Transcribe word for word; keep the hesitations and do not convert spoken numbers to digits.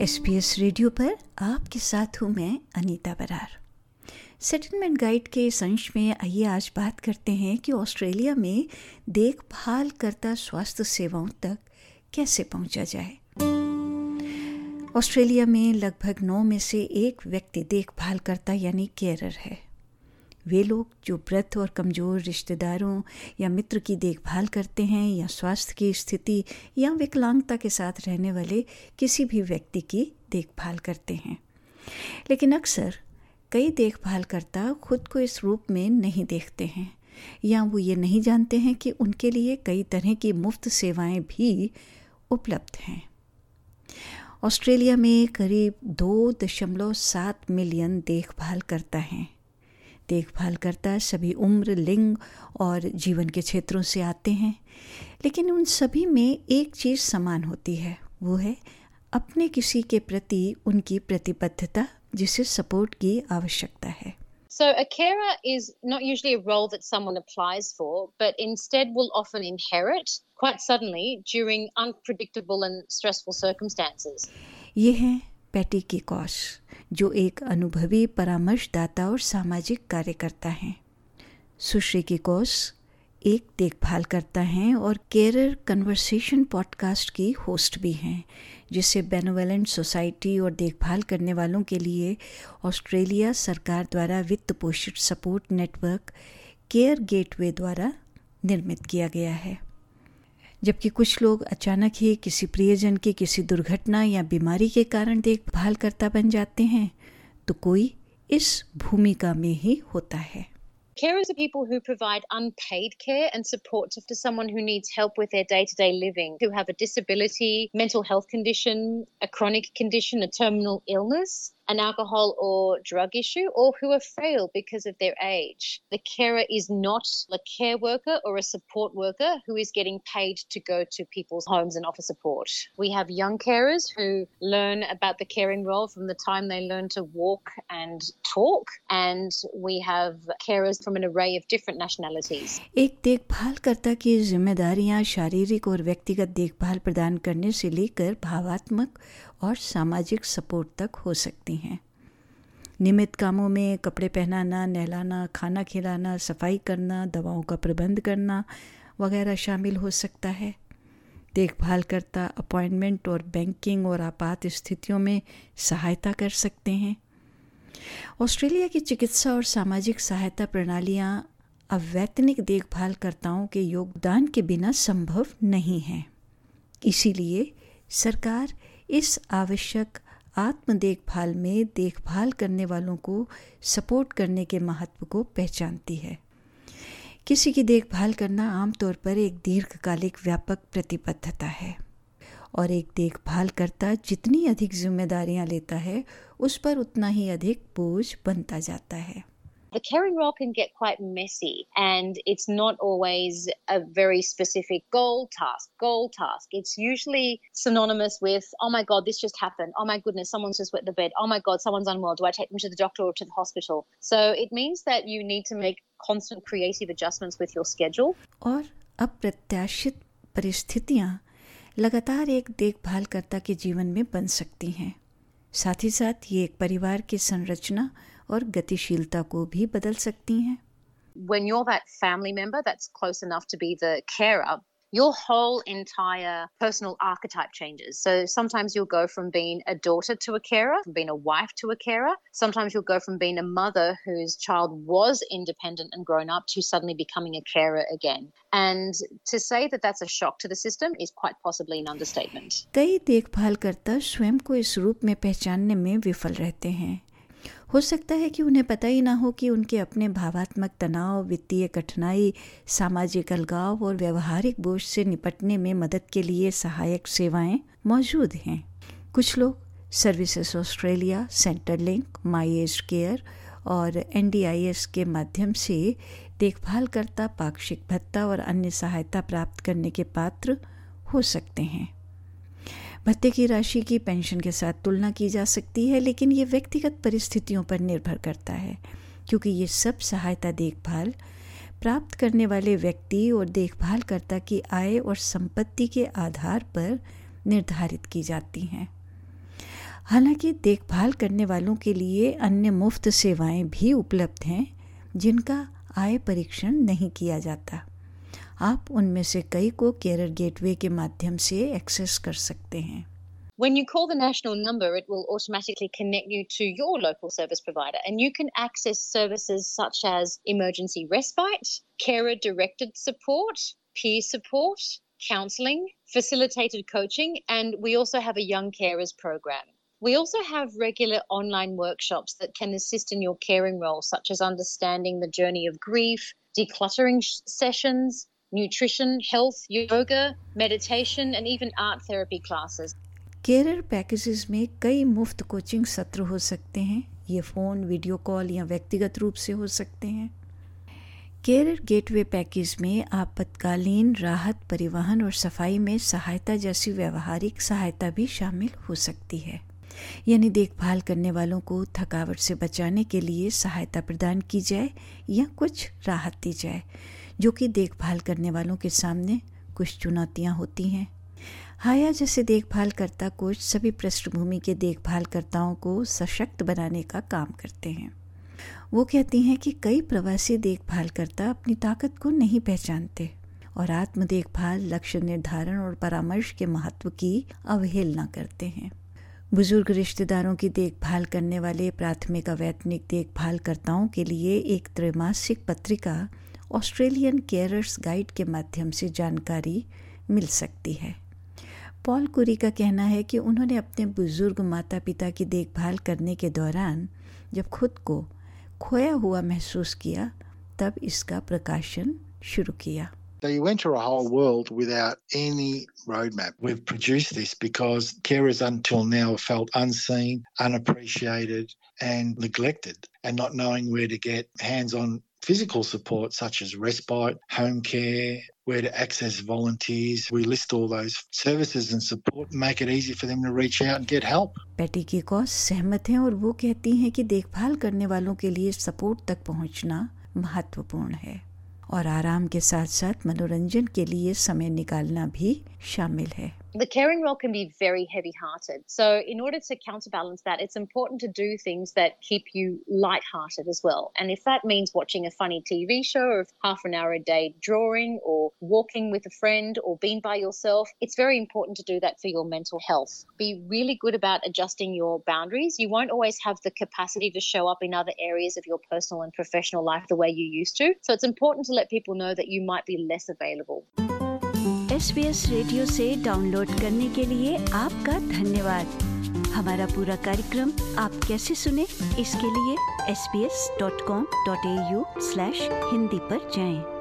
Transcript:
S B S radio पर आपके साथ हूँ मैं अनीता बरार। सेटलमेंट गाइड के इस अंश में आइए आज बात करते हैं कि ऑस्ट्रेलिया में देखभाल करता स्वास्थ्य सेवाओं तक कैसे पहुंचा जाए। ऑस्ट्रेलिया में लगभग नौ में से एक व्यक्ति देखभाल करता यानी केयरर है। वे लोग जो वृद्ध और कमज़ोर रिश्तेदारों या मित्र की देखभाल करते हैं या स्वास्थ्य की स्थिति या विकलांगता के साथ रहने वाले किसी भी व्यक्ति की देखभाल करते हैं। लेकिन अक्सर कई देखभालकर्ता खुद को इस रूप में नहीं देखते हैं या वो ये नहीं जानते हैं कि उनके लिए कई तरह की मुफ्त सेवाएं भी उपलब्ध हैं। ऑस्ट्रेलिया में करीब दो दशमलव सात मिलियन देखभालकर्ता हैं। देखभालकर्ता सभी उम्र, लिंग और जीवन के क्षेत्रों से आते हैं, लेकिन उन सभी में एक चीज़ समान होती है, वो है अपने किसी के प्रति उनकी प्रतिबद्धता, जिसे सपोर्ट की आवश्यकता है। So a carer is not usually a role that someone applies for, but instead will often inherit quite suddenly during unpredictable and stressful circumstances. ये है पैटी किकॉस, जो एक अनुभवी परामर्शदाता और सामाजिक कार्यकर्ता हैं। सुश्री किकॉस एक देखभालकर्ता हैं और केयरर कन्वर्सेशन पॉडकास्ट की होस्ट भी हैं, जिसे बेनेवोलेंट सोसाइटी और देखभाल करने वालों के लिए ऑस्ट्रेलिया सरकार द्वारा वित्त पोषित सपोर्ट नेटवर्क केयर गेटवे द्वारा निर्मित किया गया है। जबकि कुछ लोग अचानक ही किसी प्रियजन की किसी दुर्घटना या बीमारी के कारण देखभालकर्ता बन जाते हैं, तो कोई इस भूमिका में ही होता है। Carers are people who provide unpaid care and support to someone who needs help with their day-to-day living, who have a disability, mental health condition, a chronic condition, a terminal illness, an alcohol or drug issue, or who are frail because of their age. The carer is not a care worker or a support worker who is getting paid to go to people's homes and offer support. We have young carers who learn about the caring role from the time they learn to walk and talk, and we have carers from an array of different nationalities. एक देखभालकर्ता की जिम्मेदारियां शारीरिक और व्यक्तिगत देखभाल प्रदान करने से लेकर भावात्मक और सामाजिक सपोर्ट तक हो सकती हैं। नियमित कामों में कपड़े पहनाना, नहलाना, खाना खिलाना, सफाई करना, दवाओं का प्रबंध करना वगैरह शामिल हो सकता है। देखभालकर्ता अपॉइंटमेंट और बैंकिंग और आपात स्थितियों में सहायता कर सकते हैं। ऑस्ट्रेलिया की चिकित्सा और सामाजिक सहायता प्रणालियाँ अवैतनिक देखभालकर्ताओं के योगदान के बिना संभव नहीं हैं। इसीलिए सरकार इस आवश्यक आत्म देखभाल में देखभाल करने वालों को सपोर्ट करने के महत्व को पहचानती है। किसी की देखभाल करना आमतौर पर एक दीर्घकालिक व्यापक प्रतिबद्धता है और एक देखभालकर्ता जितनी अधिक जिम्मेदारियां लेता है, उस पर उतना ही अधिक बोझ बनता जाता है। The caring role can get quite messy, and it's not always a very specific goal task, goal task. It's usually synonymous with, oh my God, this just happened. Oh my goodness, someone's just wet the bed. Oh my God, someone's unwell. Do I take them to the doctor or to the hospital? So it means that you need to make constant creative adjustments with your schedule. और अप्रत्याशित परिस्थितियां लगातार एक देखभालकर्ता के जीवन में बन सकती हैं। साथ ही साथ ये एक परिवार की संरचना और गतिशीलता को भी बदल सकती हैं। When you're that family member that's close enough to be the carer, your whole entire personal archetype changes. So sometimes you'll go from being a daughter to a carer, from being a wife to a carer. Sometimes you'll go from being a mother whose child was independent and grown up to suddenly becoming a carer again. And to say that that's a shock to the system is quite possibly an understatement. कई देखभालकर्ता स्वयं को इस रूप में पहचानने में विफल रहते हैं। हो सकता है कि उन्हें पता ही ना हो कि उनके अपने भावात्मक तनाव, वित्तीय कठिनाई, सामाजिक अलगाव और व्यवहारिक बोझ से निपटने में मदद के लिए सहायक सेवाएं मौजूद हैं। कुछ लोग services Australia, Centrelink, my aged care और एन डी आई एस के माध्यम से देखभालकर्ता पाक्षिक भत्ता और अन्य सहायता प्राप्त करने के पात्र हो सकते हैं। भत्ते की राशि की पेंशन के साथ तुलना की जा सकती है, लेकिन ये व्यक्तिगत परिस्थितियों पर निर्भर करता है, क्योंकि ये सब सहायता देखभाल प्राप्त करने वाले व्यक्ति और देखभालकर्ता की आय और संपत्ति के आधार पर निर्धारित की जाती हैं। हालांकि देखभाल करने वालों के लिए अन्य मुफ्त सेवाएं भी उपलब्ध हैं जिनका आय परीक्षण नहीं किया जाता। आप उनमें से कई को केयर गेटवे के माध्यम से एक्सेस कर सकते हैं। When you call the national number, it will automatically connect you to your local service provider, and you can access services such as emergency respite, carer-directed support, peer support, counselling, facilitated coaching, and we also have a young carers program. We also have regular online workshops that can assist in your caring role, such as understanding the journey of grief, decluttering sessions, nutrition, health, yoga, meditation, and even art therapy classes. Care packages में कई मुफ्त coaching सत्र हो सकते हैं। ये phone, video call या व्यक्तिगत रूप से हो सकते हैं। केयर गेटवे पैकेज में आपातकालीन राहत, परिवहन और सफाई में सहायता जैसी व्यवहारिक सहायता भी शामिल हो सकती है। यानी देखभाल करने वालों को थकावट से बचाने के लिए सहायता प्रदान की जाए या कुछ राहत दी जाए, जो कि देखभाल करने वालों के सामने कुछ चुनौतियां होती हैं। हाया जैसे देखभालकर्ता कोच सभी पृष्ठभूमि के देखभालकर्ताओं को सशक्त बनाने का काम करते हैं। वो कहती हैं कि कई प्रवासी देखभालकर्ता अपनी ताकत को नहीं पहचानते और आत्म देखभाल, लक्ष्य निर्धारण और परामर्श के महत्व की अवहेलना करते हैं। बुजुर्ग रिश्तेदारों की देखभाल करने वाले प्राथमिक अवैतनिक देखभालकर्ताओं के लिए एक त्रैमासिक पत्रिका ऑस्ट्रेलियन केयरर्स गाइड के माध्यम से जानकारी मिल सकती है। पॉल कुरी का कहना है कि उन्होंने अपने बुजुर्ग माता पिता की देखभाल करने के दौरान जब खुद को खोया हुआ महसूस किया, तब इसका प्रकाशन शुरू किया। So you enter a whole world without any roadmap. We've produced this because carers until now have felt unseen, unappreciated and neglected, and not knowing where to get hands-on physical support such as respite, home care, where to access volunteers. We list all those services and support and make it easy for them to reach out and get help. Patty की कॉस सहमत हैं और वो कहती हैं कि देखभाल करने वालों के लिए सपोर्ट तक पहुंचना महत्वपूर्ण है और आराम के साथ साथ मनोरंजन के लिए समय निकालना भी शामिल है। The caring role can be very heavy-hearted. So in order to counterbalance that, it's important to do things that keep you light-hearted as well. And if that means watching a funny T V show or half an hour a day drawing or walking with a friend or being by yourself, it's very important to do that for your mental health. Be really good about adjusting your boundaries. You won't always have the capacity to show up in other areas of your personal and professional life the way you used to. So it's important to let people know that you might be less available. S B S radio से download करने के लिए आपका धन्यवाद। हमारा पूरा कार्यक्रम आप कैसे सुने, इसके लिए S B S dot com dot A U slash Hindi पर जाएं।